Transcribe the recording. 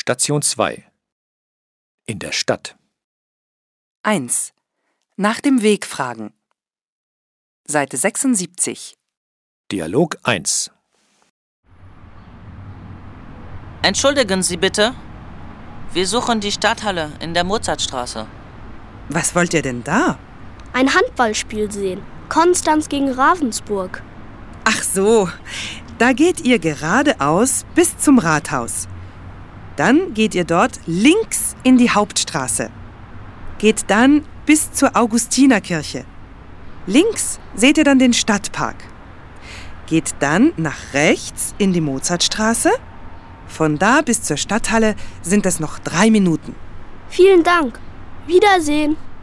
Station 2. In der Stadt. 1. Nach dem Weg fragen. Seite 76. Dialog 1. Entschuldigen Sie bitte. Wir suchen die Stadthalle in der Mozartstraße. Was wollt ihr denn da? Ein Handballspiel sehen. Konstanz gegen Ravensburg. Ach so, da geht ihr geradeaus bis zum Rathaus. Dann geht ihr dort links in die Hauptstraße. Geht dann bis zur Augustinerkirche. Links seht ihr dann den Stadtpark. Geht dann nach rechts in die Mozartstraße. Von da bis zur Stadthalle sind es noch 3 Minuten. Vielen Dank. Wiedersehen.